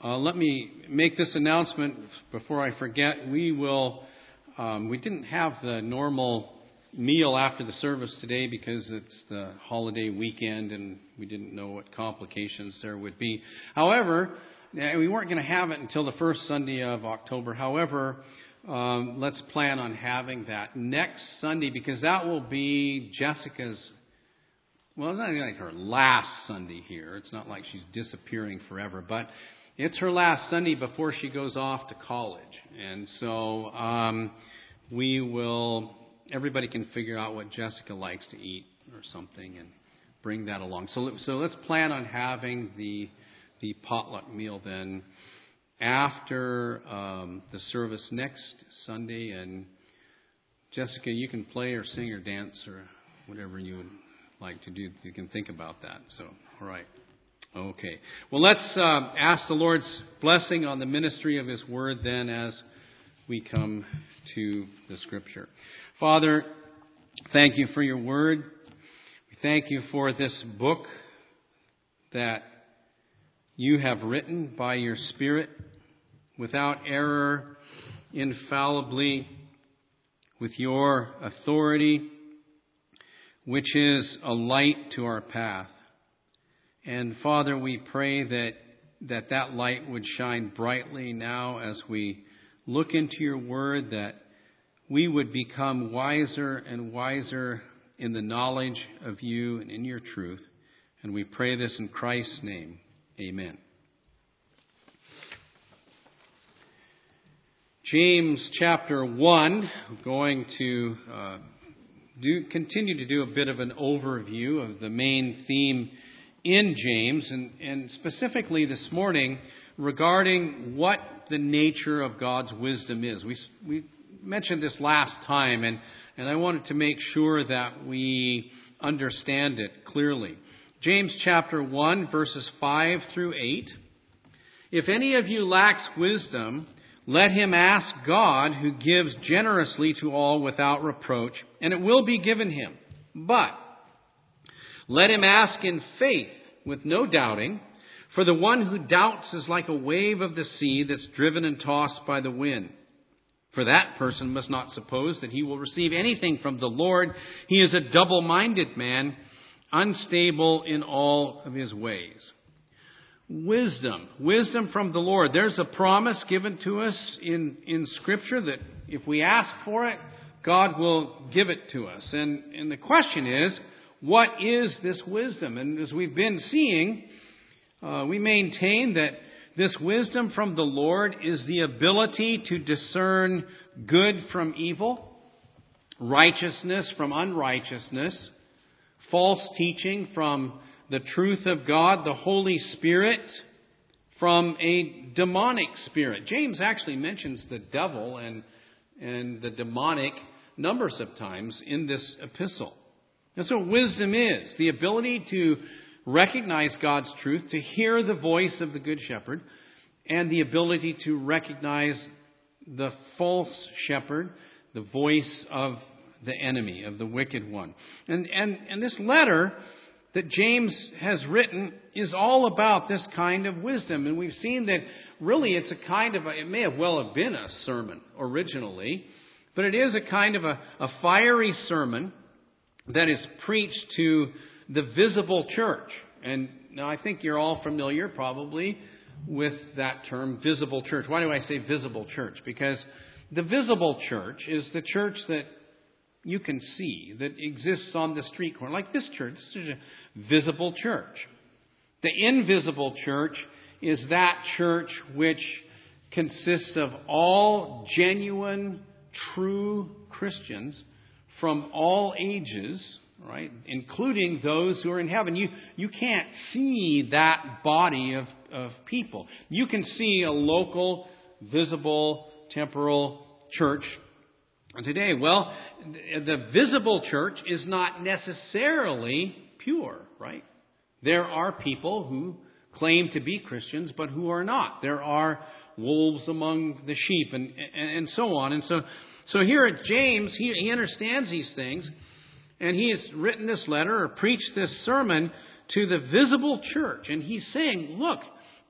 let me make this announcement before I forget. We didn't have the normal meal after the service today because it's the holiday weekend and we didn't know what complications there would be. However, we weren't going to have it until the first Sunday of October. However, let's plan on having that next Sunday because that will be Jessica's, well, it's not like her last Sunday here. It's not like she's disappearing forever, but it's her last Sunday before she goes off to college. And so everybody can figure out what Jessica likes to eat or something and bring that along. So let's plan on having the potluck meal then after the service next Sunday. And Jessica, you can play or sing or dance or whatever you would like to do. You can think about that. So, all right. Okay. Well, let's ask the Lord's blessing on the ministry of His Word then as we come to the Scripture. Father, thank you for your Word. We thank you for this book that you have written by your Spirit without error, infallibly, with your authority, which is a light to our path. And Father, we pray that light would shine brightly now as we look into your word, that we would become wiser and wiser in the knowledge of you and in your truth. And we pray this in Christ's name. Amen. James chapter 1, I'm going to continue to do a bit of an overview of the main theme in James, and specifically this morning regarding what the nature of God's wisdom is. We mentioned this last time, and I wanted to make sure that we understand it clearly. James chapter 1, verses 5 through 8. If any of you lacks wisdom, let him ask God, who gives generously to all without reproach, and it will be given him. But let him ask in faith, with no doubting, for the one who doubts is like a wave of the sea that's driven and tossed by the wind. For that person must not suppose that he will receive anything from the Lord. He is a double-minded man, unstable in all of his ways. Wisdom from the Lord. There's a promise given to us in Scripture that if we ask for it, God will give it to us. And the question is, what is this wisdom? And as we've been seeing, we maintain that this wisdom from the Lord is the ability to discern good from evil, righteousness from unrighteousness, false teaching from the truth of God, the Holy Spirit from a demonic spirit. James actually mentions the devil and the demonic numbers of times in this epistle. That's what wisdom is, the ability to recognize God's truth, to hear the voice of the Good Shepherd, and the ability to recognize the false shepherd, the voice of the enemy, of the wicked one. And this letter that James has written is all about this kind of wisdom. And we've seen that really it's a kind of, it may have well have been a sermon originally, but it is a kind of a fiery sermon that is preached to the visible church. And now I think you're all familiar probably with that term, visible church. Why do I say visible church? Because the visible church is the church that you can see, that exists on the street corner, like this church. This is a visible church. The invisible church is that church which consists of all genuine, true Christians from all ages, right, including those who are in heaven. You can't see that body of people. You can see a local, visible, temporal church today. Well, the visible church is not necessarily pure, right? There are people who claim to be Christians, but who are not. There are wolves among the sheep and so on. And so here at James, he understands these things, and he has written this letter or preached this sermon to the visible church. And he's saying, look,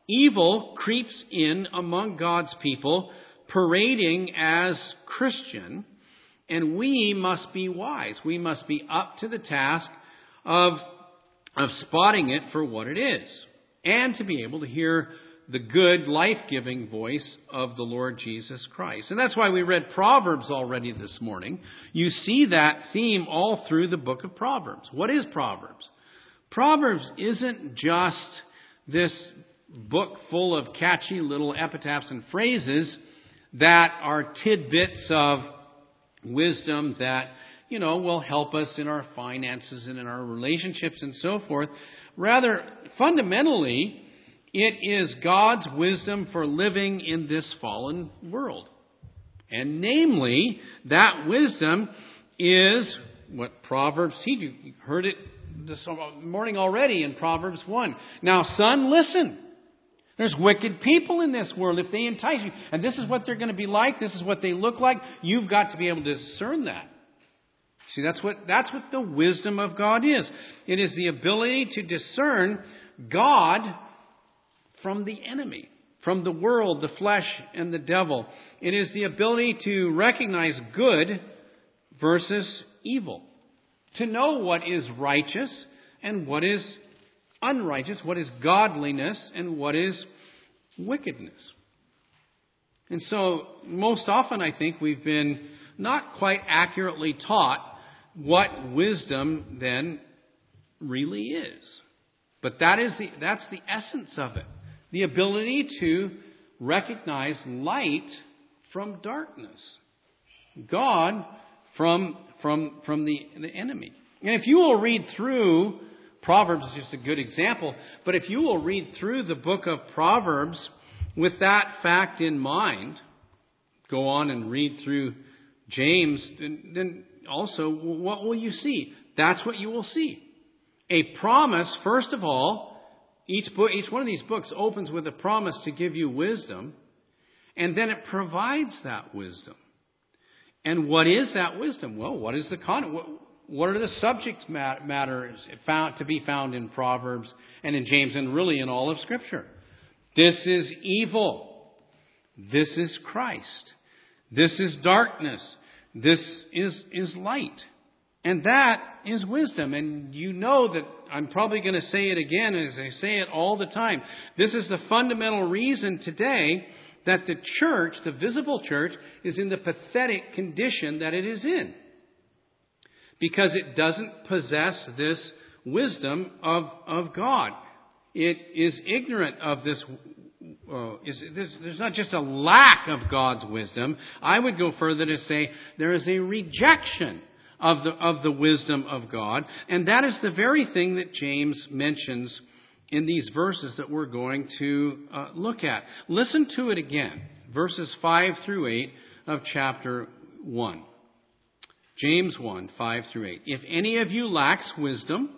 Evil creeps in among God's people, parading as Christian, and we must be wise. We must be up to the task of spotting it for what it is, and to be able to hear the good, life-giving voice of the Lord Jesus Christ. And that's why we read Proverbs already this morning. You see that theme all through the book of Proverbs. What is Proverbs? Proverbs isn't just this book full of catchy little epitaphs and phrases that are tidbits of wisdom that, will help us in our finances and in our relationships and so forth. Rather, fundamentally, it is God's wisdom for living in this fallen world. And namely, that wisdom is what Proverbs teach. You heard it this morning already in Proverbs 1. Now, son, listen. There's wicked people in this world if they entice you. And this is what they're going to be like. This is what they look like. You've got to be able to discern that. See, that's what the wisdom of God is. It is the ability to discern God from the enemy, from the world, the flesh, and the devil. It is the ability to recognize good versus evil. To know what is righteous and what is unrighteous, what is godliness and what is wickedness. And so, most often I think we've been not quite accurately taught what wisdom then really is. But that's the essence of it. The ability to recognize light from darkness. God from the enemy. And if you will read through, Proverbs is just a good example, but if you will read through the book of Proverbs with that fact in mind, go on and read through James, then also, what will you see? That's what you will see. A promise, first of all. Each one of these books opens with a promise to give you wisdom, and then it provides that wisdom. And what is that wisdom? Well, what is the content? What are the subject matters to be found in Proverbs and in James and really in all of Scripture? This is evil. This is Christ. This is darkness. This is light. And that is wisdom. And you know that I'm probably going to say it again as I say it all the time. This is the fundamental reason today that the church, the visible church, is in the pathetic condition that it is in. Because it doesn't possess this wisdom of God. It is ignorant of this. There's not just a lack of God's wisdom. I would go further to say there is a rejection of the wisdom of God. And that is the very thing that James mentions in these verses that we're going to look at. Listen to it again. Verses 5 through 8 of chapter 1. James 1, 5 through 8. If any of you lacks wisdom,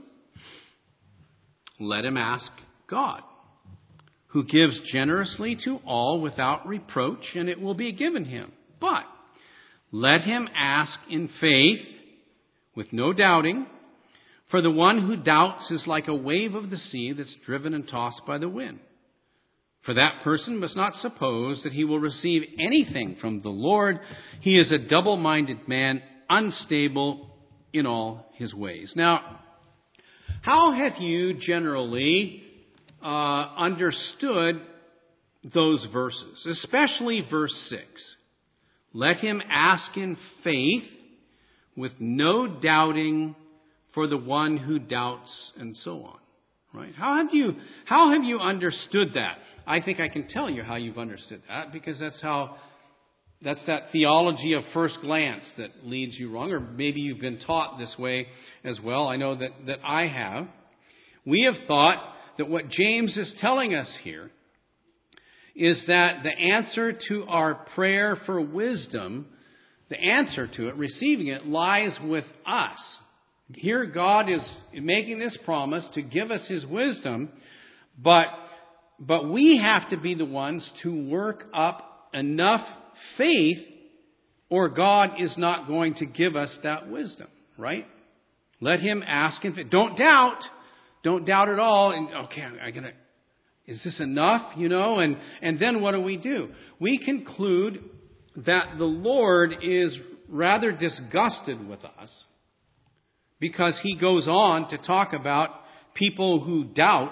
let him ask God, who gives generously to all without reproach, and it will be given him. But let him ask in faith, with no doubting, for the one who doubts is like a wave of the sea that's driven and tossed by the wind. For that person must not suppose that he will receive anything from the Lord. He is a double-minded man, unstable in all his ways. Now, how have you generally understood those verses, especially verse 6? Let him ask in faith with no doubting for the one who doubts, and so on. Right? How have you understood that? I think I can tell you how you've understood that, because that's that theology of first glance that leads you wrong, or maybe you've been taught this way as well. I know that I have. We have thought that what James is telling us here is that the answer to our prayer for wisdom, the answer to it, receiving it, lies with us. Here God is making this promise to give us His wisdom, but we have to be the ones to work up enough faith, or God is not going to give us that wisdom, right? Let him ask in faith. Don't doubt at all. And okay, Is this enough? And then what do? We conclude that the Lord is rather disgusted with us because he goes on to talk about people who doubt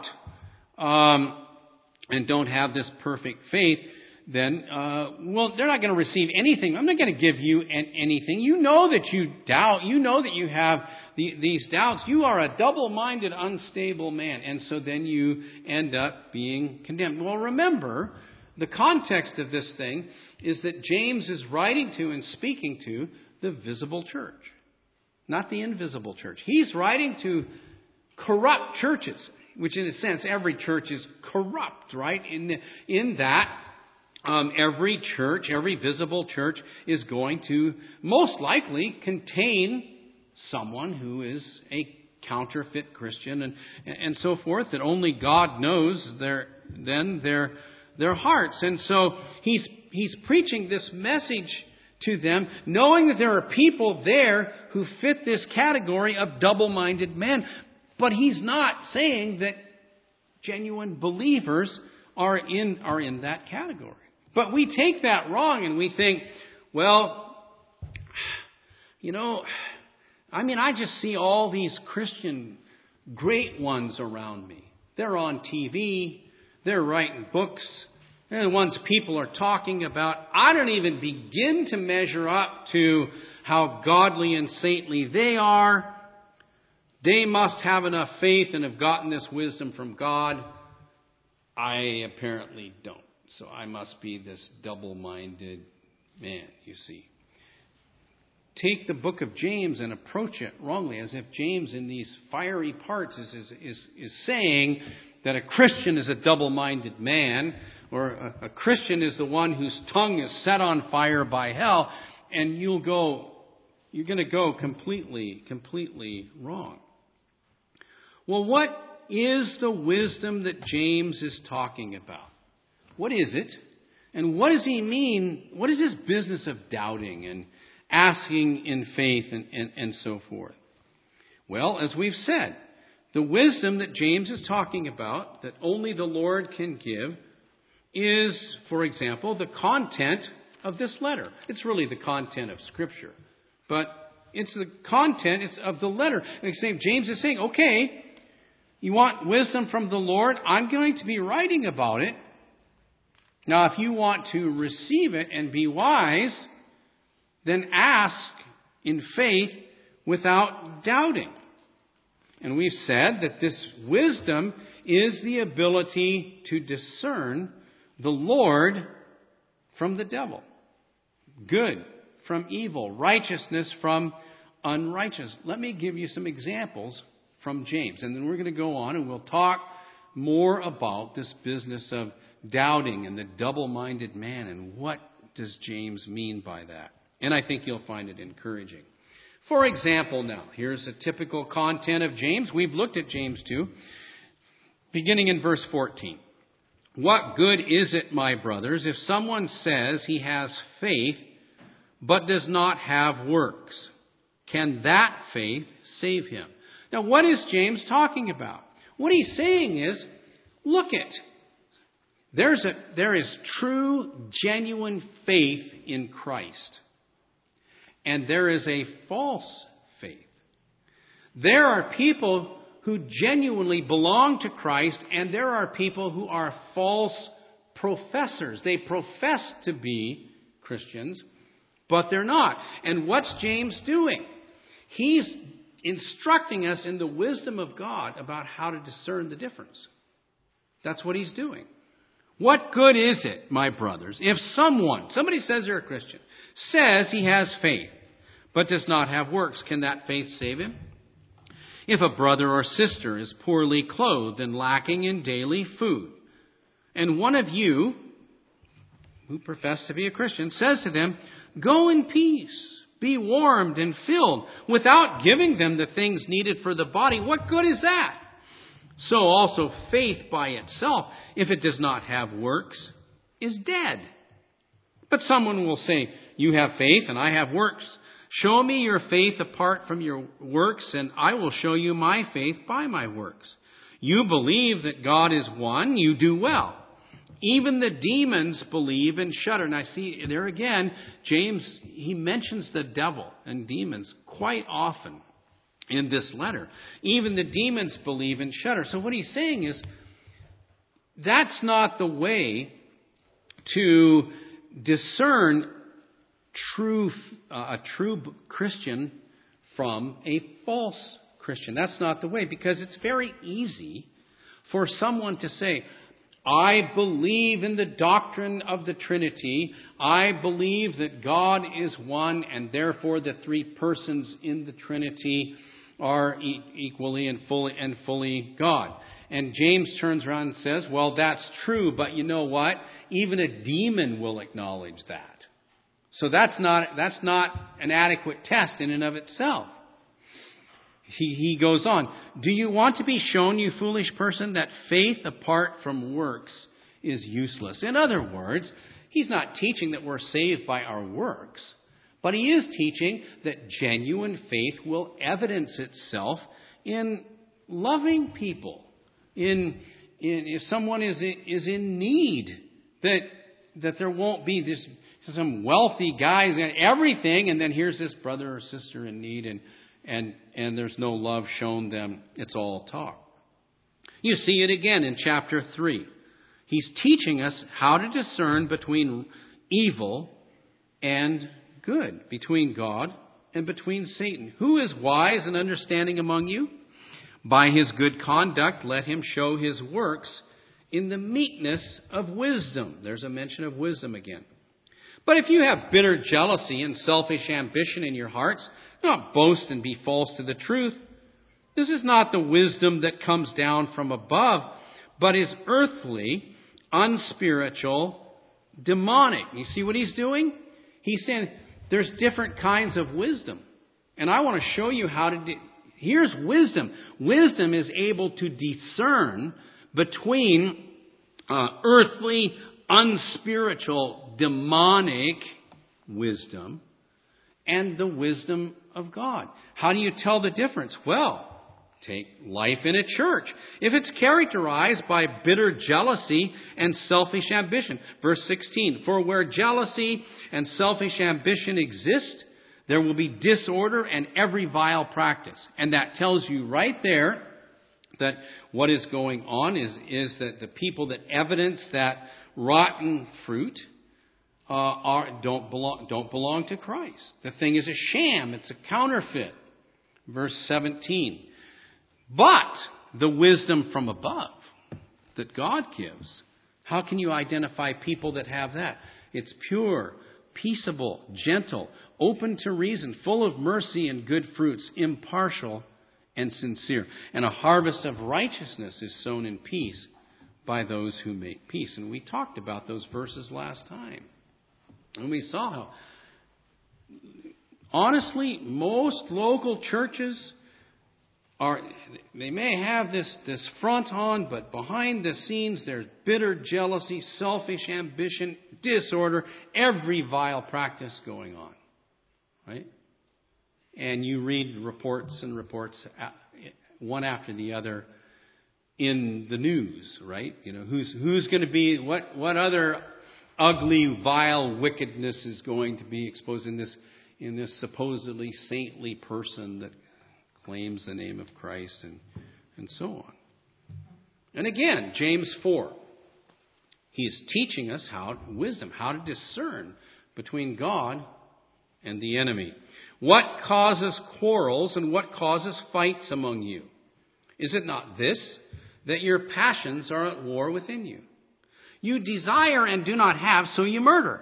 and don't have this perfect faith. Then, they're not going to receive anything. I'm not going to give you anything. You know that you doubt. You know that you have these doubts. You are a double-minded, unstable man. And so then you end up being condemned. Well, remember, the context of this thing is that James is writing to and speaking to the visible church, not the invisible church. He's writing to corrupt churches, which in a sense, every church is corrupt, right? In that, every church, every visible church is going to most likely contain someone who is a counterfeit Christian and so forth, that only God knows their hearts. And so he's preaching this message to them, knowing that there are people there who fit this category of double-minded man. But he's not saying that genuine believers are in that category. But we take that wrong and we think, I just see all these Christian great ones around me. They're on TV. They're writing books. They're the ones people are talking about. I don't even begin to measure up to how godly and saintly they are. They must have enough faith and have gotten this wisdom from God. I apparently don't. So I must be this double-minded man, you see. Take the book of James and approach it wrongly, as if James in these fiery parts is saying that a Christian is a double-minded man, or a Christian is the one whose tongue is set on fire by hell, and you're going to go completely wrong. Well, what is the wisdom that James is talking about? What is it? And what does he mean? What is this business of doubting and asking in faith and so forth? Well, as we've said, the wisdom that James is talking about, that only the Lord can give, is, for example, the content of this letter. It's really the content of Scripture. But it's the content of the letter. And James is saying, okay, you want wisdom from the Lord? I'm going to be writing about it. Now, if you want to receive it and be wise, then ask in faith without doubting. And we've said that this wisdom is the ability to discern the Lord from the devil, good from evil, righteousness from unrighteous. Let me give you some examples from James, and then we're going to go on and we'll talk more about this business of doubting and the double-minded man, and what does James mean by that? And I think you'll find it encouraging. For example, now, here's a typical content of James. We've looked at James 2, beginning in verse 14. What good is it, my brothers, if someone says he has faith but does not have works? Can that faith save him? Now, what is James talking about? What he's saying is, look it. There is true, genuine faith in Christ. And there is a false faith. There are people who genuinely belong to Christ, and there are people who are false professors. They profess to be Christians, but they're not. And what's James doing? He's instructing us in the wisdom of God about how to discern the difference. That's what he's doing. What good is it, my brothers, if somebody says they're a Christian, says he has faith, but does not have works? Can that faith save him? If a brother or sister is poorly clothed and lacking in daily food, and one of you, who profess to be a Christian, says to them, "Go in peace, be warmed and filled," without giving them the things needed for the body, what good is that? So also faith by itself, if it does not have works, is dead. But someone will say, "You have faith and I have works. Show me your faith apart from your works, and I will show you my faith by my works. You believe that God is one, you do well. Even the demons believe and shudder. And I see there again, James, he mentions the devil and demons quite often in this letter. Even the demons believe and shudder. So what he's saying is, that's not the way to discern a true Christian from a false Christian. That's not the way, because it's very easy for someone to say, I believe in the doctrine of the Trinity. I believe that God is one, and therefore the three persons in the Trinity are equally and fully God. And James turns around and says, well, that's true, but you know what? Even a demon will acknowledge that. So that's not an adequate test in and of itself. He goes on, do you want to be shown, you foolish person, that faith apart from works is useless? In other words, he's not teaching that we're saved by our works, but he is teaching that genuine faith will evidence itself in loving people. If someone is in need, that there won't be some wealthy guys and everything, and then here's this brother or sister in need, and there's no love shown them. It's all talk. You see it again in chapter 3. He's teaching us how to discern between evil and good, between God and between Satan. Who is wise and understanding among you? By his good conduct, let him show his works in the meekness of wisdom. There's a mention of wisdom again. But if you have bitter jealousy and selfish ambition in your hearts, do not boast and be false to the truth. This is not the wisdom that comes down from above, but is earthly, unspiritual, demonic. You see what he's doing? He's saying there's different kinds of wisdom. And I want to show you how to do. Here's wisdom. Wisdom is able to discern between earthly, unspiritual, demonic wisdom and the wisdom of God. How do you tell the difference? Well, take life in a church. If it's characterized by bitter jealousy and selfish ambition. Verse 16, for where jealousy and selfish ambition exist, there will be disorder and every vile practice. And that tells you right there that what is going on is that the people that evidence that rotten fruit don't belong to Christ. The thing is a sham. It's a counterfeit. Verse 17. But the wisdom from above that God gives, how can you identify people that have that? It's pure, peaceable, gentle, open to reason, full of mercy and good fruits, impartial and sincere. And a harvest of righteousness is sown in peace by those who make peace. And we talked about those verses last time. And we saw how, honestly, most local churches they may have this front on, but behind the scenes there's bitter jealousy, selfish ambition, disorder, every vile practice going on. Right? And you read reports and reports, one after the other, in the news, right? You know, who's going to be, what other ugly, vile wickedness is going to be exposed in this supposedly saintly person that claims the name of Christ and so on. And again, James 4. He's teaching us how to discern between God and the enemy. What causes quarrels and what causes fights among you? Is it not this, that your passions are at war within you? You desire and do not have, so you murder.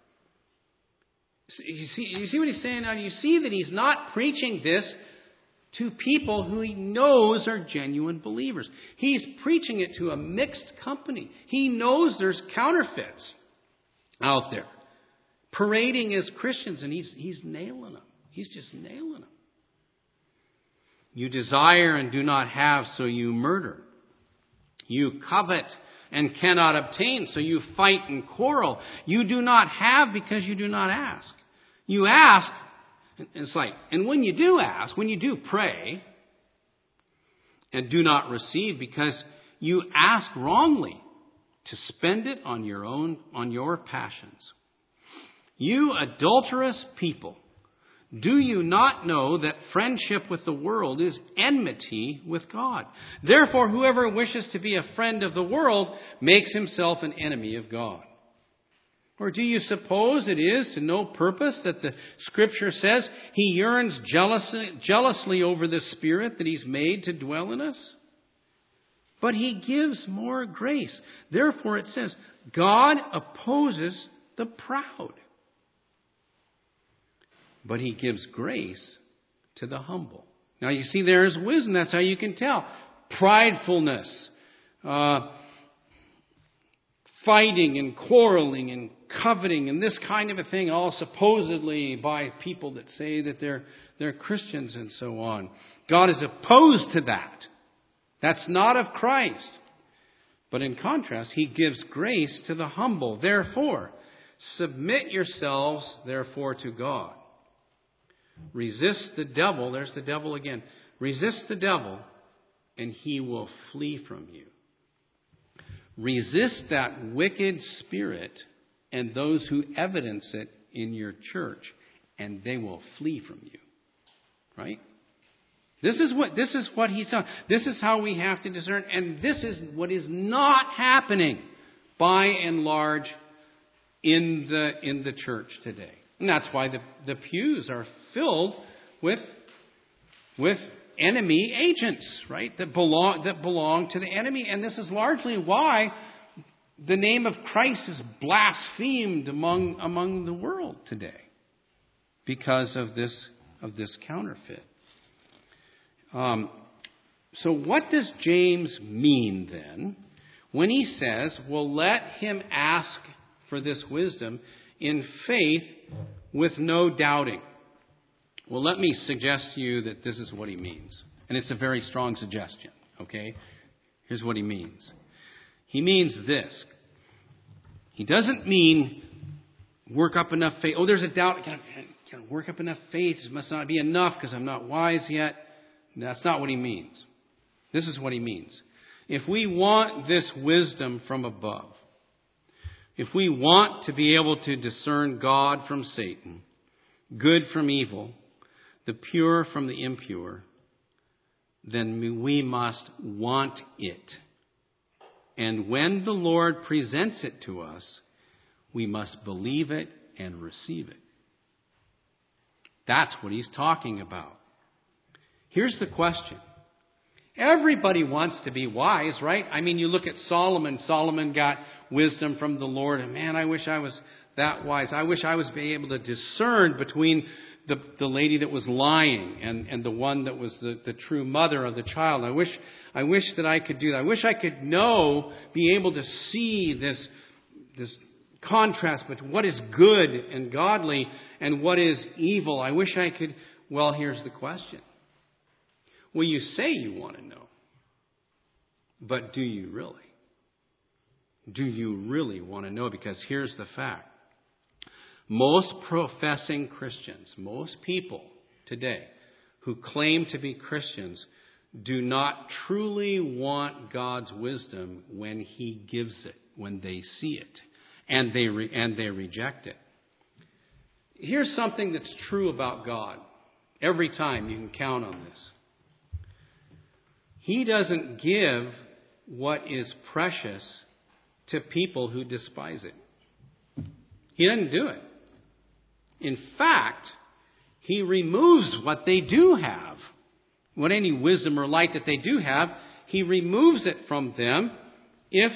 You see what he's saying now? You see that he's not preaching this to people who he knows are genuine believers. He's preaching it to a mixed company. He knows there's counterfeits out there parading as Christians, and he's nailing them. He's just nailing them. You desire and do not have, so you murder. You covet and cannot obtain, so you fight and quarrel. You do not have because you do not ask. You ask, it's like, and when you do ask, when you do pray, and do not receive, because you ask wrongly to spend it on your passions. You adulterous people, do you not know that friendship with the world is enmity with God? Therefore, whoever wishes to be a friend of the world makes himself an enemy of God. Or do you suppose it is to no purpose that the Scripture says He yearns jealously over the Spirit that He's made to dwell in us? But He gives more grace. Therefore it says, God opposes the proud, but He gives grace to the humble. Now you see, there is wisdom. That's how you can tell. Pridefulness, fighting and quarreling and coveting and this kind of a thing, all supposedly by people that say that they're Christians and so on. God is opposed to that. That's not of Christ. But in contrast, He gives grace to the humble. Therefore, submit yourselves, therefore, to God. Resist the devil. There's the devil again. Resist the devil, and he will flee from you. Resist that wicked spirit and those who evidence it in your church, and they will flee from you. Right? This is what he's done. This is how we have to discern, and this is what is not happening by and large in the church today. And that's why the pews are filled with enemy agents, right? That belong to the enemy. And this is largely why the name of Christ is blasphemed among the world today, because of this counterfeit. So what does James mean then when he says, well, let him ask for this wisdom in faith with no doubting? Well, let me suggest to you that this is what he means. And it's a very strong suggestion, okay? Here's what he means. He means this. He doesn't mean work up enough faith. Oh, there's a doubt. Can I work up enough faith? It must not be enough because I'm not wise yet. That's not what he means. This is what he means. If we want this wisdom from above, if we want to be able to discern God from Satan, good from evil, the pure from the impure, then we must want it. And when the Lord presents it to us, we must believe it and receive it. That's what he's talking about. Here's the question. Everybody wants to be wise, right? I mean, you look at Solomon. Solomon got wisdom from the Lord. And man, I wish I was that wise. I wish I was being able to discern between the lady that was lying and the one that was the true mother of the child. I wish that I could do that. I wish I could be able to see this contrast between what is good and godly and what is evil. I wish I could. Well, here's the question. Well, you say you want to know, but do you really? Do you really want to know? Because here's the fact. Most professing Christians, most people today who claim to be Christians, do not truly want God's wisdom when He gives it, when they see it, and they reject it. Here's something that's true about God. Every time you can count on this. He doesn't give what is precious to people who despise it. He doesn't do it. In fact, He removes what they do have. What any wisdom or light that they do have, He removes it from them if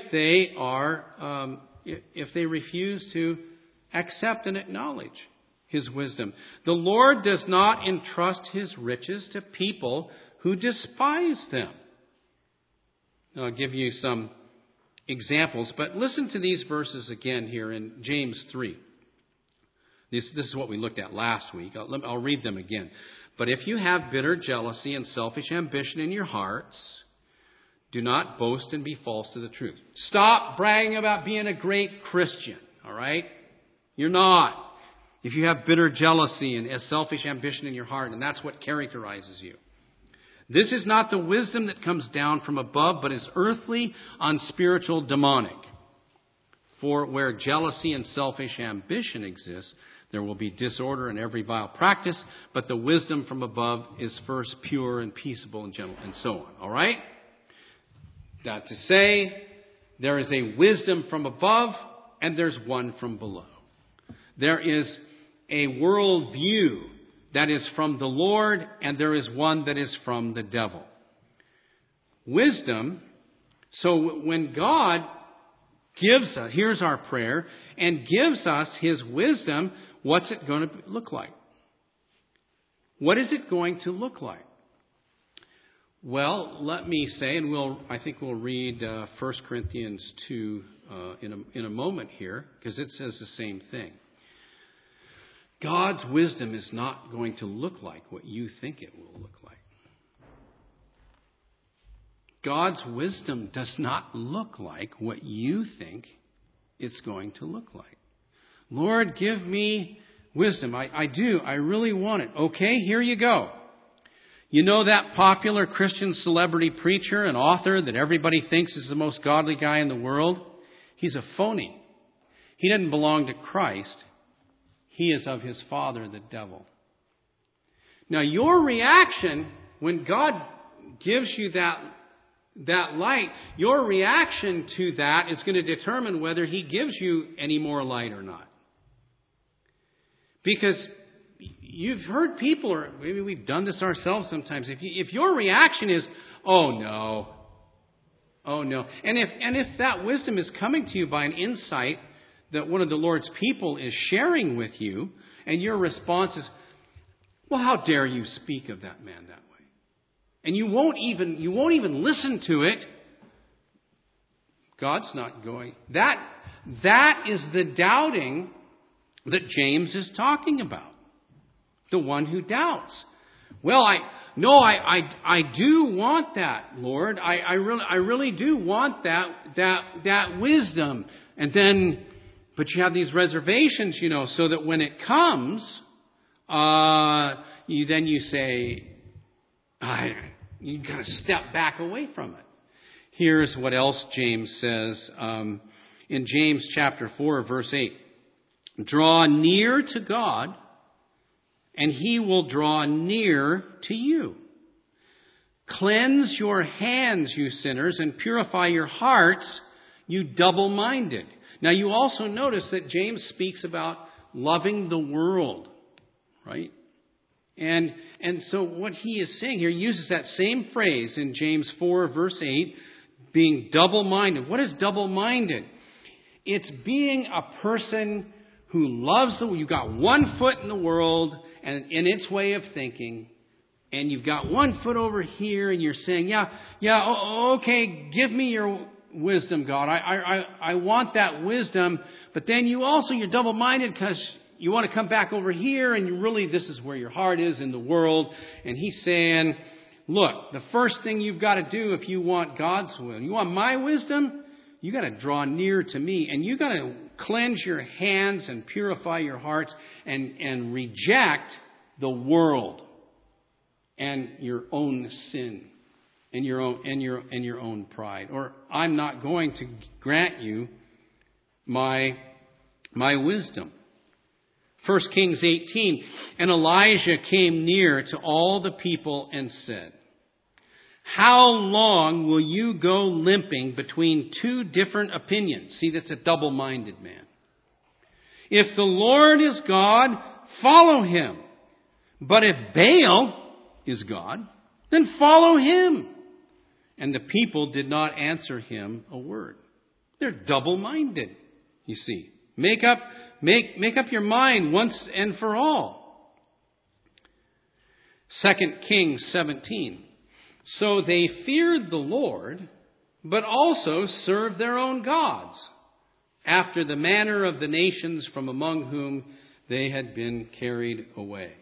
they refuse to accept and acknowledge His wisdom. The Lord does not entrust His riches to people who despise them. I'll give you some examples, but listen to these verses again here in James 3. This is what we looked at last week. I'll read them again. But if you have bitter jealousy and selfish ambition in your hearts, do not boast and be false to the truth. Stop bragging about being a great Christian, all right? You're not. If you have bitter jealousy and a selfish ambition in your heart, and that's what characterizes you, This is not the wisdom that comes down from above, but is earthly, unspiritual, demonic. For where jealousy and selfish ambition exist, there will be disorder in every vile practice, but the wisdom from above is first pure and peaceable and gentle, and so on. All right? That to say, there is a wisdom from above, and there's one from below. There is a worldview that is from the Lord, and there is one that is from the devil. Wisdom, so when God gives us, here's our prayer, and gives us His wisdom, what's it going to look like? What is it going to look like? Well, let me say, and I think we'll read 1 Corinthians 2 in a moment here, because it says the same thing. God's wisdom is not going to look like what you think it will look like. God's wisdom does not look like what you think it's going to look like. Lord, give me wisdom. I do. I really want it. Okay, here you go. You know that popular Christian celebrity preacher and author that everybody thinks is the most godly guy in the world? He's a phony. He doesn't belong to Christ. He is of his father, the devil. Now, your reaction when God gives you that light, your reaction to that is going to determine whether He gives you any more light or not. Because you've heard people, or maybe we've done this ourselves sometimes, if your reaction is, oh no, and if that wisdom is coming to you by an insight that one of the Lord's people is sharing with you, and your response is, well, how dare you speak of that man that way? And you won't even listen to it. God's not going. That is the doubting that James is talking about. The one who doubts. Well, I do want that, Lord. I really do want that wisdom. And then, but you have these reservations, so that when it comes, you say, you kind of step back away from it. Here's what else James says in James chapter 4, verse 8. Draw near to God, and He will draw near to you. Cleanse your hands, you sinners, and purify your hearts, you double-minded. Now, you also notice that James speaks about loving the world, right? And so what he is saying here, he uses that same phrase in James 4, verse 8, being double-minded. What is double-minded? It's being a person who loves the world. You've got one foot in the world and in its way of thinking, and you've got one foot over here, and you're saying, okay, give me your wisdom, God. I want that wisdom. But then you're double-minded because you want to come back over here, and this is where your heart is in the world. And he's saying, look, the first thing you've got to do if you want God's will, you want my wisdom, you got to draw near to me, and you got to cleanse your hands and purify your hearts and reject the world and your own sin. And your own pride. Or I'm not going to grant you my wisdom. 1 Kings 18. And Elijah came near to all the people and said, how long will you go limping between two different opinions? See, that's a double-minded man. If the Lord is God, follow Him. But if Baal is God, then follow him. And the people did not answer him a word. They're double-minded, you see. Make up your mind once and for all. 2 Kings 17. So they feared the Lord, but also served their own gods, after the manner of the nations from among whom they had been carried away.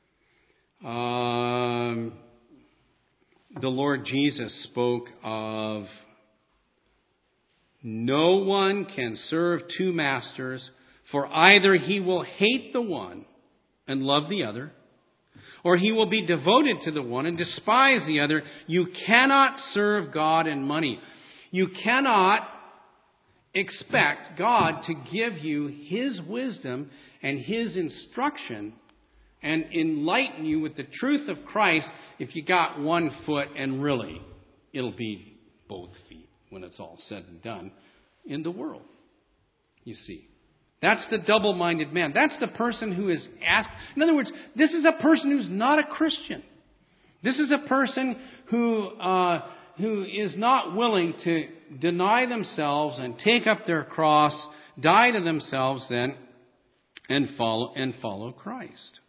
The Lord Jesus spoke of no one can serve two masters, for either he will hate the one and love the other, or he will be devoted to the one and despise the other. You cannot serve God and money. You cannot expect God to give you His wisdom and His instruction and enlighten you with the truth of Christ if you got one foot, and really, it'll be both feet when it's all said and done, in the world. You see. That's the double-minded man. That's the person who is asked. In other words, this is a person who's not a Christian. This is a person who is not willing to deny themselves and take up their cross, die to themselves then, and follow Christ.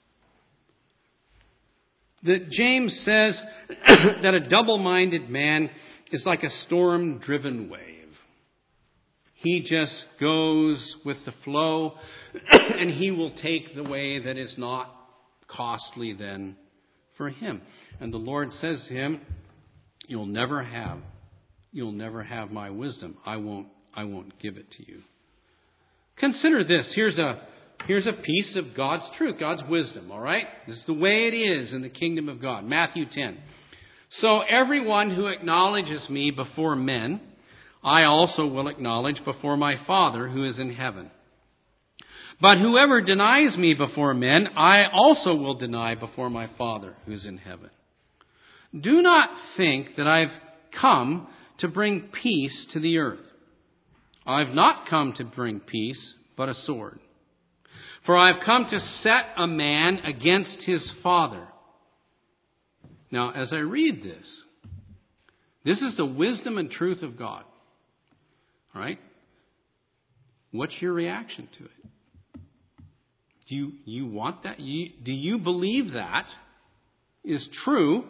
That James says that a double-minded man is like a storm-driven wave. He just goes with the flow, and he will take the way that is not costly then for him. And the Lord says to him, You'll never have my wisdom. I won't give it to you. Consider this. Here's a piece of God's truth, God's wisdom, all right? This is the way it is in the kingdom of God. Matthew 10. So everyone who acknowledges me before men, I also will acknowledge before my Father who is in heaven. But whoever denies me before men, I also will deny before my Father who is in heaven. Do not think that I've come to bring peace to the earth. I've not come to bring peace, but a sword. For I've come to set a man against his father. Now, as I read this is the wisdom and truth of God. All right? What's your reaction to it? Do you want that? Do you believe that is true?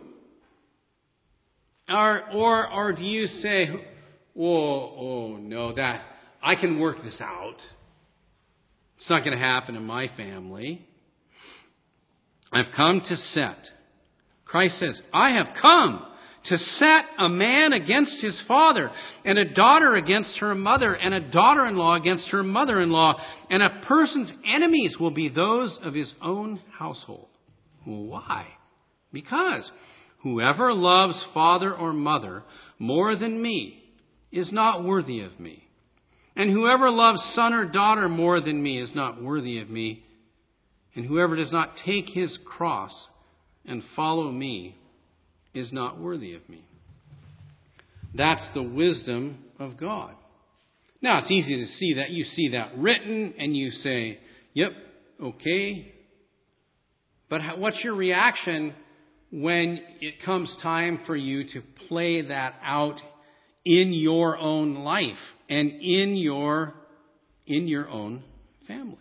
Or do you say, oh no, that I can work this out. It's not going to happen in my family. I've come to set. Christ says, I have come to set a man against his father, and a daughter against her mother, and a daughter-in-law against her mother-in-law, and a person's enemies will be those of his own household. Why? Because whoever loves father or mother more than me is not worthy of me. And whoever loves son or daughter more than me is not worthy of me. And whoever does not take his cross and follow me is not worthy of me. That's the wisdom of God. Now, it's easy to see that. You see that written and you say, yep, okay. But what's your reaction when it comes time for you to play that out in your own life and in your own family?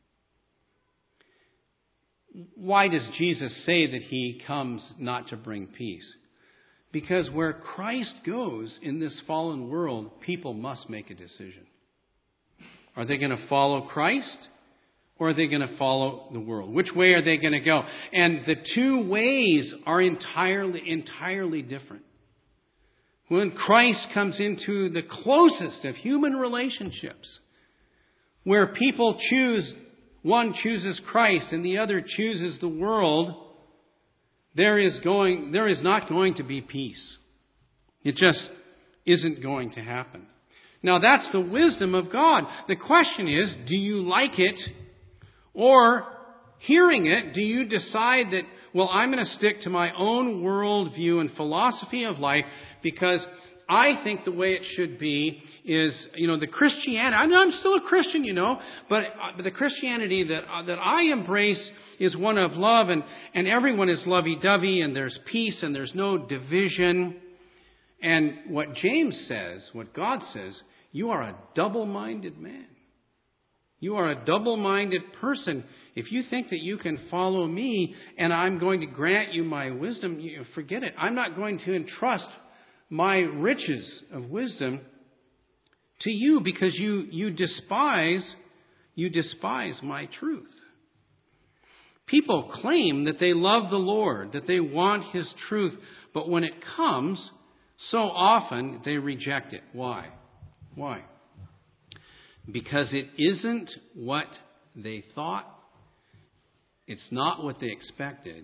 Why does Jesus say that He comes not to bring peace? Because where Christ goes in this fallen world, people must make a decision. Are they going to follow Christ? Or are they going to follow the world? Which way are they going to go? And the two ways are entirely different. When Christ comes into the closest of human relationships, where people choose, one chooses Christ and the other chooses the world, there is not going to be peace. It just isn't going to happen. Now that's the wisdom of God. The question is, do you like it? Or, hearing it, do you decide that, well, I'm going to stick to my own worldview and philosophy of life because I think the way it should be is, the Christianity. I'm still a Christian, but the Christianity that I embrace is one of love, and everyone is lovey-dovey, and there's peace, and there's no division. And what James says, what God says, you are a double-minded man. You are a double-minded person. If you think that you can follow me and I'm going to grant you my wisdom, forget it. I'm not going to entrust my riches of wisdom to you because you despise my truth. People claim that they love the Lord, that they want His truth, but when it comes, so often they reject it. Why? Why? Because it isn't what they thought, it's not what they expected,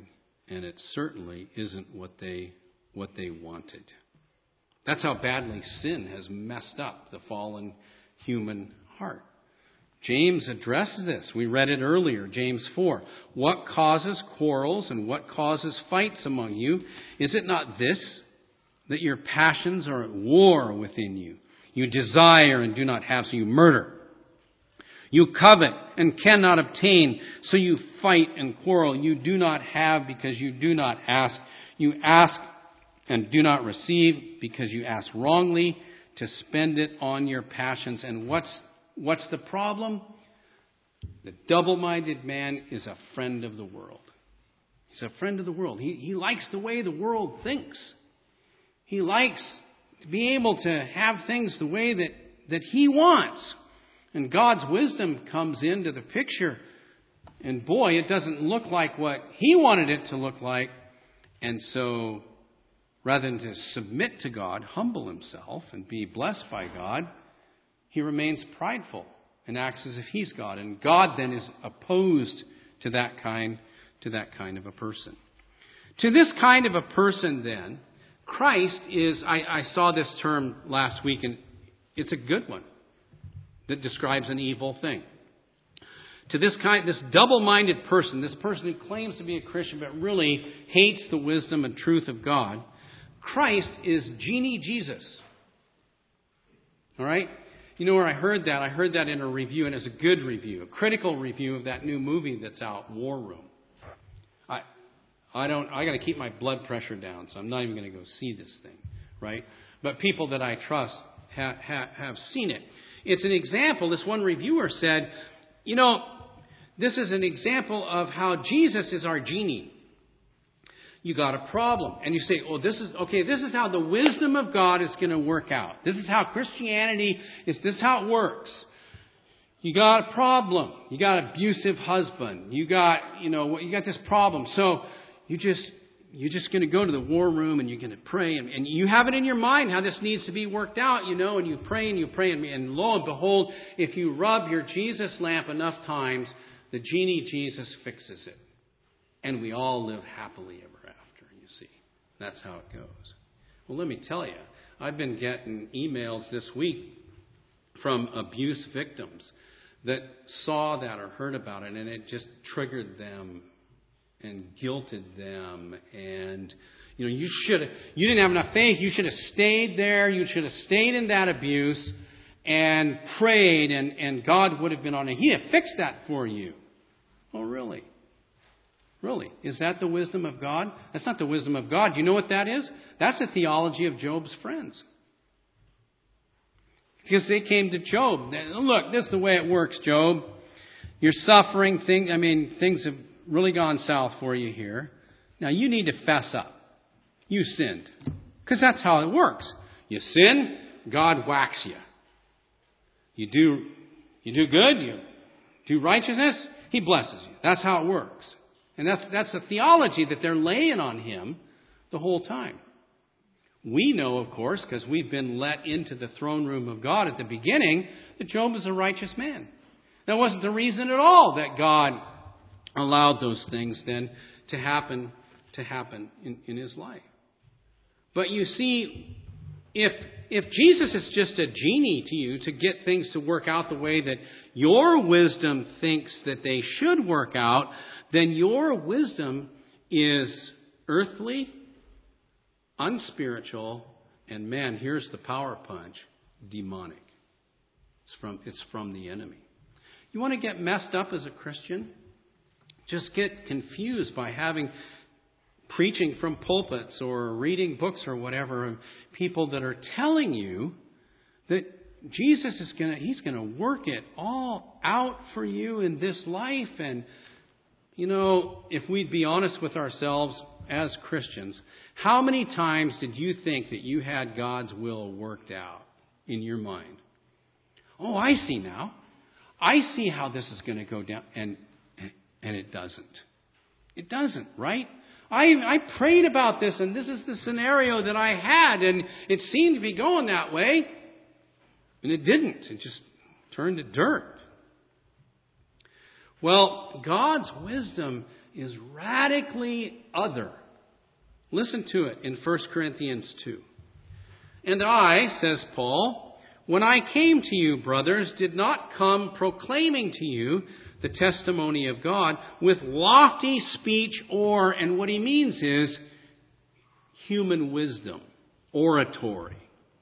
And it certainly isn't what they wanted. That's how badly sin has messed up the fallen human heart. James addresses this. We read it earlier, James 4. What causes quarrels and what causes fights among you? Is it not this, that your passions are at war within you? You desire and do not have, so you murder. You covet and cannot obtain, so you fight and quarrel. You do not have because you do not ask. You ask and do not receive because you ask wrongly to spend it on your passions. And what's the problem? The double-minded man is a friend of the world. He's a friend of the world. He likes the way the world thinks. He likes to be able to have things the way that he wants. And God's wisdom comes into the picture. And boy, it doesn't look like what he wanted it to look like. And so, rather than to submit to God, humble himself, and be blessed by God, he remains prideful and acts as if he's God. And God then is opposed to that kind of a person. To this kind of a person then, Christ is, I saw this term last week, and it's a good one that describes an evil thing. To this double-minded person, this person who claims to be a Christian but really hates the wisdom and truth of God, Christ is Genie Jesus. All right? You know where I heard that? I heard that in a review, and it's a good review, a critical review of that new movie that's out, War Room. I got to keep my blood pressure down, so I'm not even going to go see this thing, right? But people that I trust have seen it. It's an example. This one reviewer said, this is an example of how Jesus is our genie. You got a problem. And you say, this is how the wisdom of God is going to work out. This is how Christianity is. This is how it works. You got a problem. You got an abusive husband. You got this problem. So you're just going to go to the war room and you're going to pray. And you have it in your mind how this needs to be worked out, and you pray. And lo and behold, if you rub your Jesus lamp enough times, the genie Jesus fixes it. And we all live happily ever after, you see. That's how it goes. Well, let me tell you, I've been getting emails this week from abuse victims that saw that or heard about it, and it just triggered them and guilted them. And you didn't have enough faith. You should have stayed there. You should have stayed in that abuse and prayed, and God would have been on it. He'd have fixed that for you. Oh, really? Really? Is that the wisdom of God? That's not the wisdom of God. You know what that is? That's the theology of Job's friends. Because they came to Job. Look, this is the way it works, Job. You're suffering. Things have really gone south for you here. Now you need to fess up. You sinned. Because that's how it works. You sin, God whacks you. You do good, you do righteousness, He blesses you. That's how it works. And that's the theology that they're laying on him the whole time. We know, of course, because we've been let into the throne room of God at the beginning, that Job is a righteous man. That wasn't the reason at all that God allowed those things then to happen in his life. But you see, if Jesus is just a genie to you to get things to work out the way that your wisdom thinks that they should work out, then your wisdom is earthly, unspiritual, and man, here's the power punch, demonic. It's from the enemy. You want to get messed up as a Christian? Just get confused by preaching from pulpits or reading books or whatever of people that are telling you that Jesus is He's going to work it all out for you in this life. And, if we'd be honest with ourselves as Christians, how many times did you think that you had God's will worked out in your mind? Oh, I see now. I see how this is going to go down. And it doesn't. It doesn't, right? I prayed about this, and this is the scenario that I had, and it seemed to be going that way. And it didn't. It just turned to dirt. Well, God's wisdom is radically other. Listen to it in 1 Corinthians 2. And I, says Paul, when I came to you, brothers, did not come proclaiming to you the testimony of God with lofty speech or, and what he means is, human wisdom, oratory.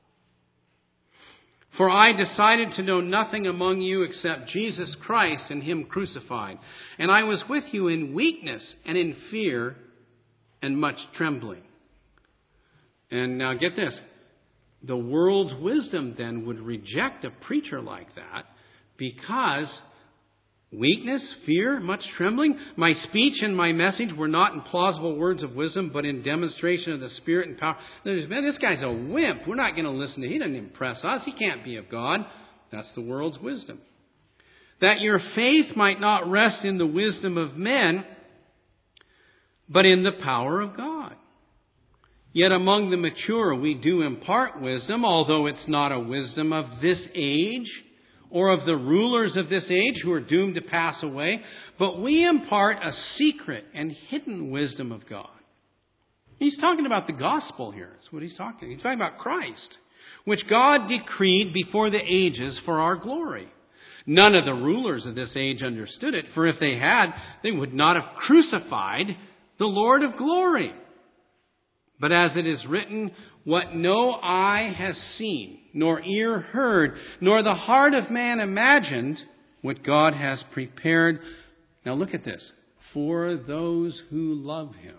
For I decided to know nothing among you except Jesus Christ and Him crucified. And I was with you in weakness and in fear and much trembling. And now get this. The world's wisdom then would reject a preacher like that because weakness, fear, much trembling. My speech and my message were not in plausible words of wisdom, but in demonstration of the Spirit and power. Man, this guy's a wimp. We're not going to listen to him. He doesn't impress us. He can't be of God. That's the world's wisdom. That your faith might not rest in the wisdom of men, but in the power of God. Yet among the mature we do impart wisdom, although it's not a wisdom of this age, or of the rulers of this age who are doomed to pass away, but we impart a secret and hidden wisdom of God. He's talking about the gospel here. That's what he's talking. He's talking about Christ, which God decreed before the ages for our glory. None of the rulers of this age understood it, for if they had, they would not have crucified the Lord of glory. But as it is written, what no eye has seen, nor ear heard, nor the heart of man imagined, what God has prepared. Now look at this. For those who love Him.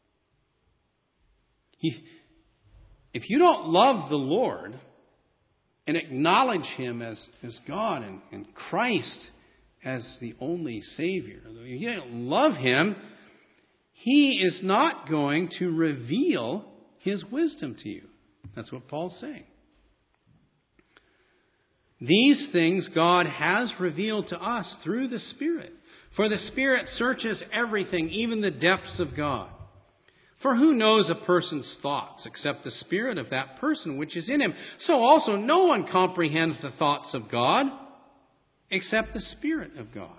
If you don't love the Lord and acknowledge Him as God and Christ as the only Savior, if you don't love Him, He is not going to reveal His wisdom to you. That's what Paul's saying. These things God has revealed to us through the Spirit. For the Spirit searches everything, even the depths of God. For who knows a person's thoughts except the spirit of that person which is in him? So also no one comprehends the thoughts of God except the Spirit of God.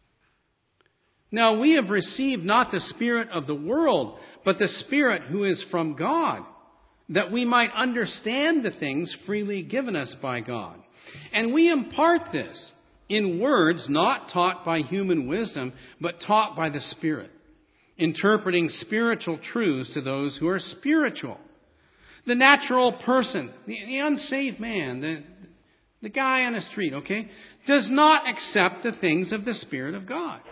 Now we have received not the spirit of the world, but the Spirit who is from God, that we might understand the things freely given us by God. And we impart this in words not taught by human wisdom, but taught by the Spirit, interpreting spiritual truths to those who are spiritual. The natural person, the unsaved man, the guy on the street, does not accept the things of the Spirit of God.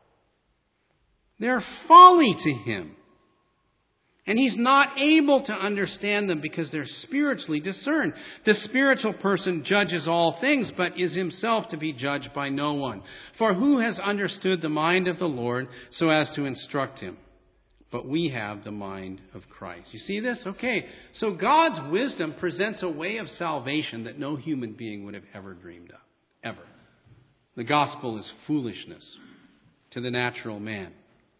They're folly to him. And he's not able to understand them because they're spiritually discerned. The spiritual person judges all things, but is himself to be judged by no one. For who has understood the mind of the Lord so as to instruct him? But we have the mind of Christ. You see this? Okay. So God's wisdom presents a way of salvation that no human being would have ever dreamed of. Ever. The gospel is foolishness to the natural man.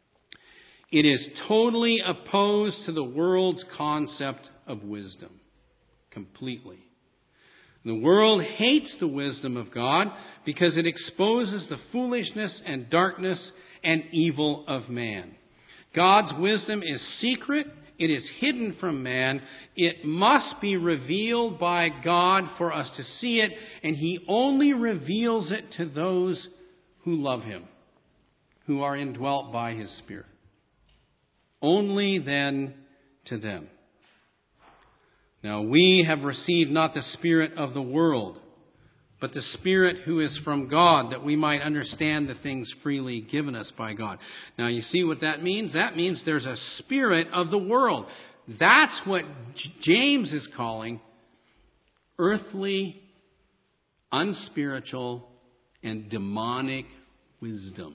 It is totally opposed to the world's concept of wisdom. Completely. The world hates the wisdom of God because it exposes the foolishness and darkness and evil of man. God's wisdom is secret. It is hidden from man. It must be revealed by God for us to see it, and He only reveals it to those who love Him, who are indwelt by His Spirit. Only then to them. Now we have received not the spirit of the world, but the Spirit who is from God, that we might understand the things freely given us by God. Now you see what that means? That means there's a spirit of the world. That's what James is calling earthly, unspiritual, and demonic wisdom.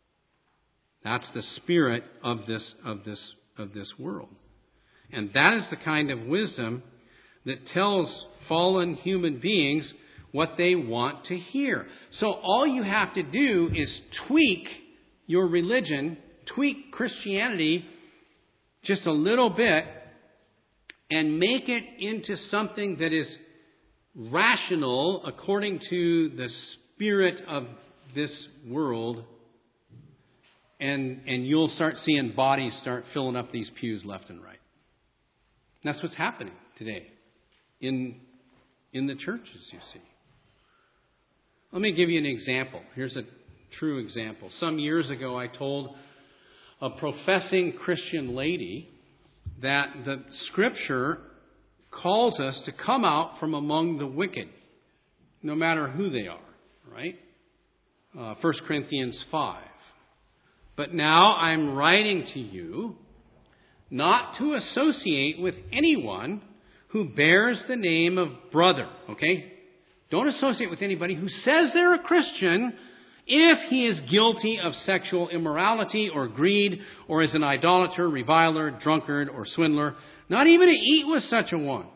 That's the spirit of this world. And that is the kind of wisdom that tells fallen human beings what they want to hear. So all you have to do is tweak your religion, tweak Christianity just a little bit, and make it into something that is rational according to the spirit of this world and you'll start seeing bodies start filling up these pews left and right. And that's what's happening today in the churches, you see. Let me give you an example. Here's a true example. Some years ago, I told a professing Christian lady that the Scripture calls us to come out from among the wicked, no matter who they are, right? 1 Corinthians 5. But now I'm writing to you not to associate with anyone who bears the name of brother, okay? Don't associate with anybody who says they're a Christian if he is guilty of sexual immorality or greed, or is an idolater, reviler, drunkard, or swindler, not even to eat with such a one.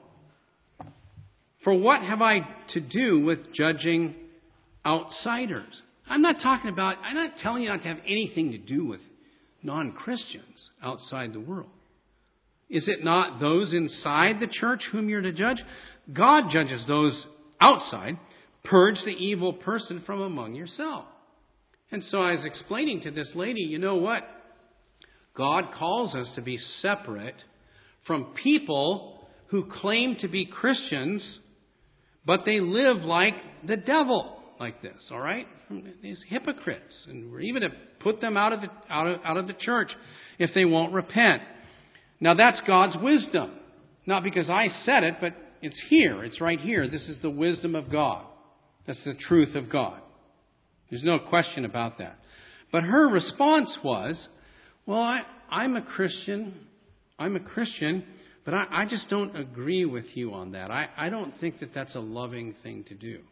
For what have I to do with judging outsiders? I'm not telling you not to have anything to do with non-Christians outside the world. Is it not those inside the church whom you're to judge? God judges those outside. Purge the evil person from among yourself. And so I was explaining to this lady, you know what? God calls us to be separate from people who claim to be Christians, but they live like the devil, like this, all right? These hypocrites. And we're even to put them out of the church if they won't repent. Now that's God's wisdom. Not because I said it, but it's here. It's right here. This is the wisdom of God. That's the truth of God. There's no question about that. But her response was, well, I'm a Christian. I'm a Christian, but I just don't agree with you on that. I don't think that that's a loving thing to do.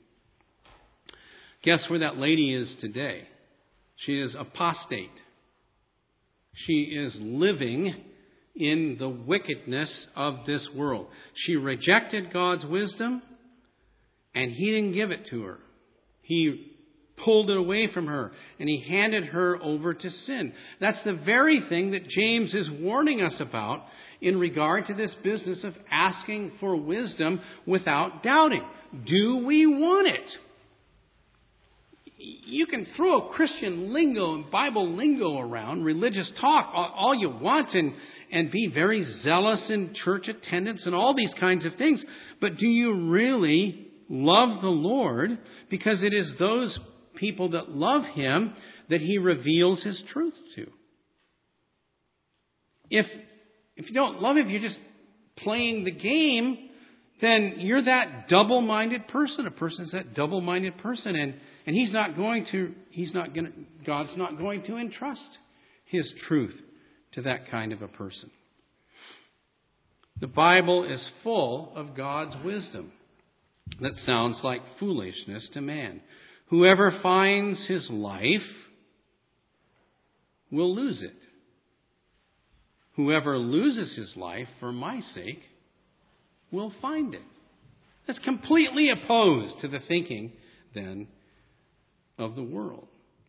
Guess where that lady is today? She is apostate. She is living in the wickedness of this world. She rejected God's wisdom, and He didn't give it to her. He pulled it away from her, and He handed her over to sin. That's the very thing that James is warning us about in regard to this business of asking for wisdom without doubting. Do we want it? You can throw Christian lingo and Bible lingo around, religious talk, all you want, and be very zealous in church attendance and all these kinds of things. But do you really love the Lord? Because it is those people that love Him that He reveals His truth to. If you don't love Him, if you're just playing the game, then you're that double-minded person. A person's that double-minded person, and God's not going to entrust His truth to that kind of a person. The Bible is full of God's wisdom that sounds like foolishness to man. Whoever finds his life will lose it. Whoever loses his life for my sake will find it. That's completely opposed to the thinking, then, of the world.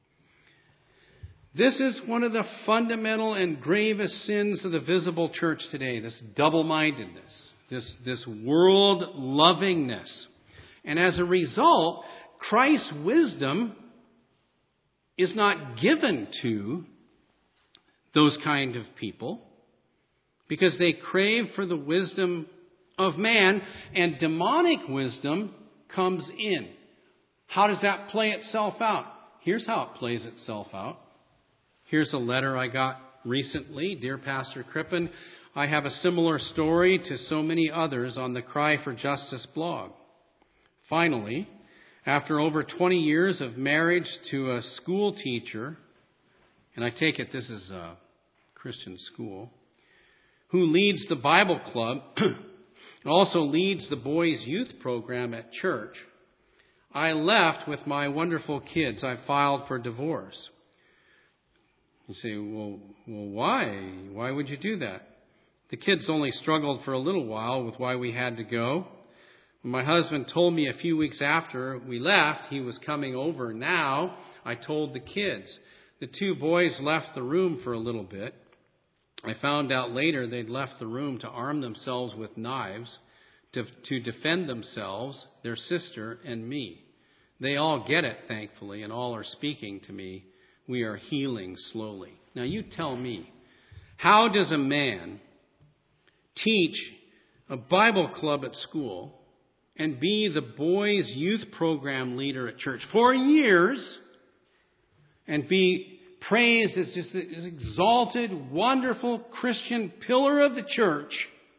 This is one of the fundamental and gravest sins of the visible church today, this double-mindedness, this world-lovingness. And as a result, Christ's wisdom is not given to those kind of people because they crave for the wisdom of man, and demonic wisdom comes in. How does that play itself out? Here's how it plays itself out. Here's a letter I got recently. Dear Pastor Crippen, I have a similar story to so many others on the Cry for Justice blog. Finally, after over 20 years of marriage to a school teacher, and I take it this is a Christian school, who leads the Bible club and also leads the boys' youth program at church, I left with my wonderful kids. I filed for divorce. You say, well, why? Why would you do that? The kids only struggled for a little while with why we had to go. When my husband told me a few weeks after we left he was coming over now, I told the kids. The two boys left the room for a little bit. I found out later they'd left the room to arm themselves with knives to defend themselves, their sister, and me. They all get it, thankfully, and all are speaking to me we are healing slowly. Now you tell me, how does a man teach a Bible club at school and be the boys' youth program leader at church for years and be praised as just this exalted, wonderful Christian pillar of the church,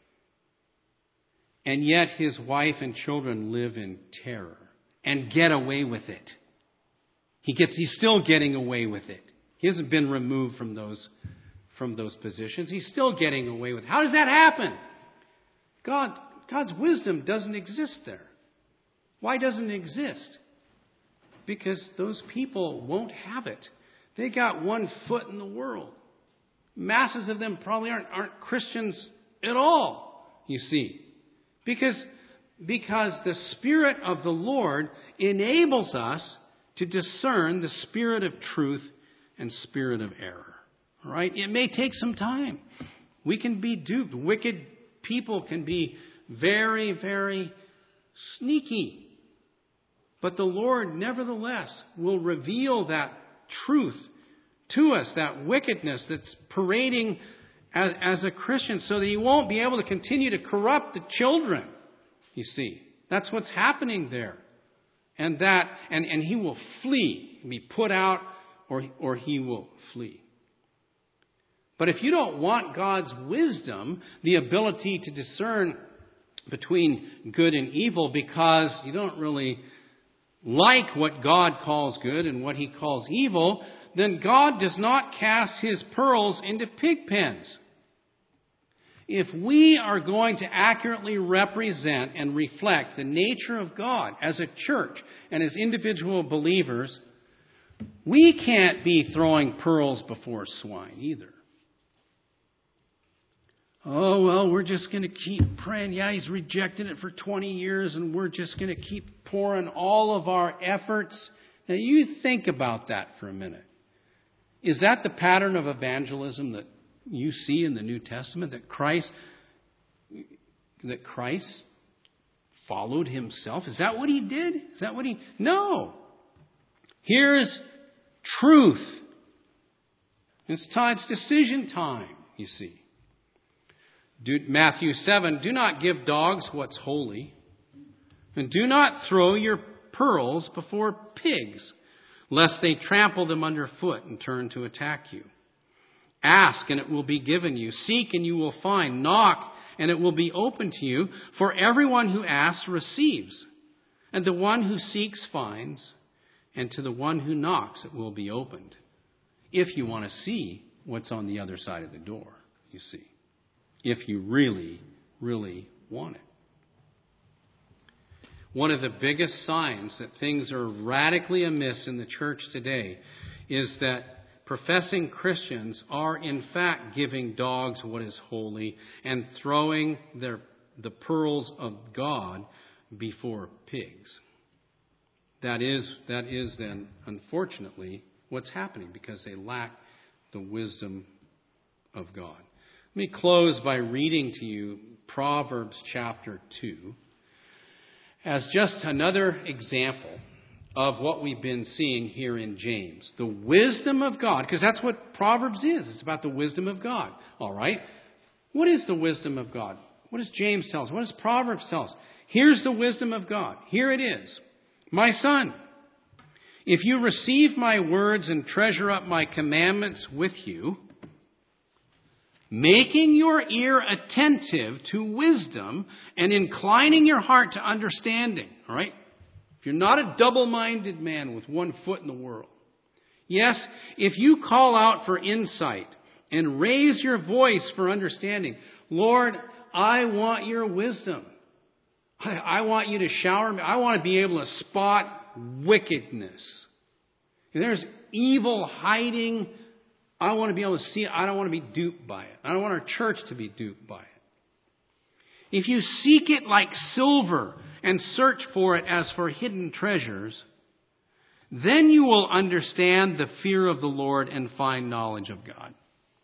and yet his wife and children live in terror and get away with it? He's still getting away with it. He hasn't been removed from those positions. He's still getting away with it. How does that happen? God's wisdom doesn't exist there. Why doesn't it exist? Because those people won't have it. They got one foot in the world. Masses of them probably aren't Christians at all, you see. Because the Spirit of the Lord enables us to discern the spirit of truth and spirit of error. All right? It may take some time. We can be duped. Wicked people can be very, very sneaky. But the Lord, nevertheless, will reveal that truth to us, that wickedness that's parading as a Christian, so that He won't be able to continue to corrupt the children. You see, that's what's happening there. And He will flee, be put out, or He will flee. But if you don't want God's wisdom, the ability to discern between good and evil, because you don't really like what God calls good and what He calls evil, then God does not cast His pearls into pig pens. If we are going to accurately represent and reflect the nature of God as a church and as individual believers, we can't be throwing pearls before swine either. Oh, well, we're just going to keep praying. Yeah, He's rejected it for 20 years, and we're just going to keep pouring all of our efforts. Now, you think about that for a minute. Is that the pattern of evangelism that you see in the New Testament? That Christ followed Himself? Is that what He did? Is that what He... No. Here's truth. It's decision time, you see. Matthew 7, do not give dogs what's holy, and do not throw your pearls before pigs, lest they trample them underfoot and turn to attack you. Ask, and it will be given you. Seek, and you will find. Knock, and it will be opened to you. For everyone who asks receives, and the one who seeks finds, and to the one who knocks it will be opened. If you want to see what's on the other side of the door, you see. If you really, really want it. One of the biggest signs that things are radically amiss in the church today is that professing Christians are in fact giving dogs what is holy and throwing the pearls of God before pigs. That is then, unfortunately, what's happening, because they lack the wisdom of God. Let me close by reading to you Proverbs chapter 2 as just another example of what we've been seeing here in James. The wisdom of God, because that's what Proverbs is. It's about the wisdom of God. All right? What is the wisdom of God? What does James tell us? What does Proverbs tell us? Here's the wisdom of God. Here it is. My son, if you receive my words and treasure up my commandments with you, making your ear attentive to wisdom and inclining your heart to understanding. All right? If you're not a double-minded man with one foot in the world. Yes, if you call out for insight and raise your voice for understanding. Lord, I want your wisdom. I want you to shower me. I want to be able to spot wickedness. If there's evil hiding, I want to be able to see it. I don't want to be duped by it. I don't want our church to be duped by it. If you seek it like silver and search for it as for hidden treasures, then you will understand the fear of the Lord and find knowledge of God.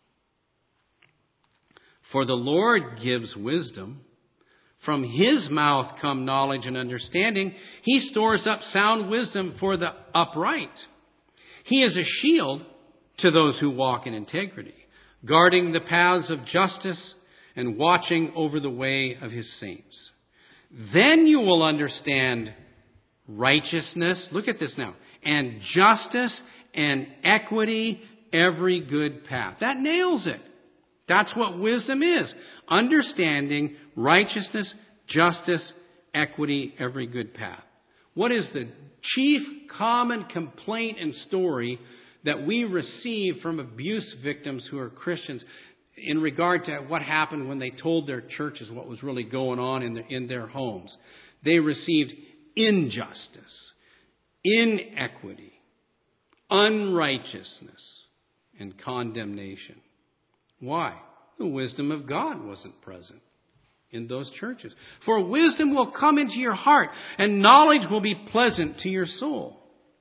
For the Lord gives wisdom. From His mouth come knowledge and understanding. He stores up sound wisdom for the upright. He is a shield to those who walk in integrity, guarding the paths of justice and watching over the way of his saints. Then you will understand righteousness, look at this now, and justice and equity, every good path. That nails it. That's what wisdom is. Understanding righteousness, justice, equity, every good path. What is the chief common complaint and story that we receive from abuse victims who are Christians in regard to what happened when they told their churches what was really going on in their homes? They received injustice, inequity, unrighteousness, and condemnation. Why? The wisdom of God wasn't present in those churches. For wisdom will come into your heart, and knowledge will be pleasant to your soul.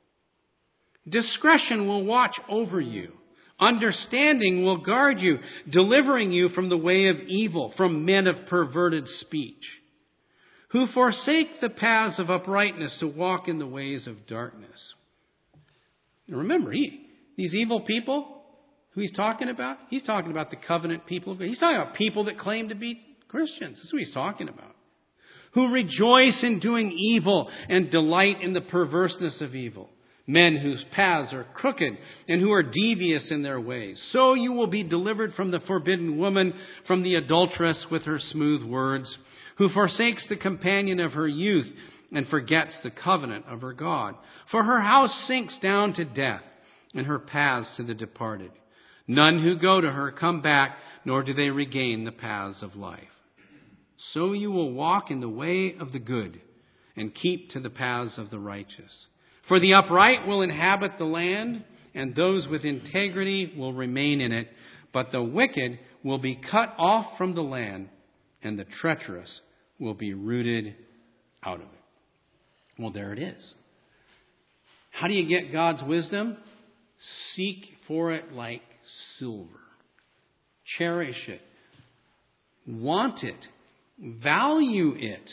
Discretion will watch over you. Understanding will guard you, delivering you from the way of evil, from men of perverted speech, who forsake the paths of uprightness to walk in the ways of darkness. Now remember, these evil people who he's talking about the covenant people of God. He's talking about people that claim to be Christians. That's what he's talking about. Who rejoice in doing evil and delight in the perverseness of evil. Men whose paths are crooked and who are devious in their ways. So you will be delivered from the forbidden woman, from the adulteress with her smooth words, who forsakes the companion of her youth and forgets the covenant of her God. For her house sinks down to death, and her paths to the departed. None who go to her come back, nor do they regain the paths of life. So you will walk in the way of the good, and keep to the paths of the righteous. For the upright will inhabit the land, and those with integrity will remain in it. But the wicked will be cut off from the land, and the treacherous will be rooted out of it. Well, there it is. How do you get God's wisdom? Seek for it like silver. Cherish it. Want it. Value it.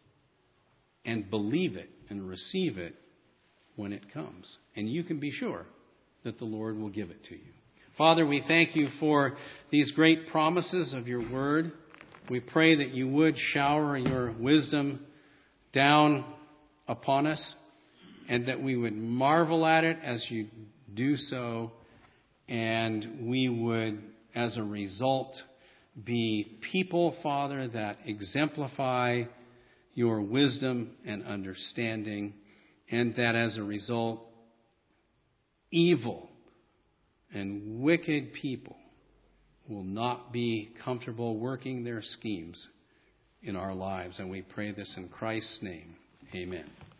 And believe it and receive it when it comes. And you can be sure that the Lord will give it to you. Father, we thank you for these great promises of your word. We pray that you would shower your wisdom down upon us, and that we would marvel at it as you do so, and we would, as a result, be people, Father, that exemplify your wisdom and understanding, and that as a result, evil and wicked people will not be comfortable working their schemes in our lives. And we pray this in Christ's name. Amen.